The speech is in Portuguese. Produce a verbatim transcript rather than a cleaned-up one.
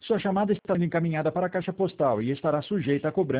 Sua chamada está sendo encaminhada para a caixa postal e estará sujeita a cobrança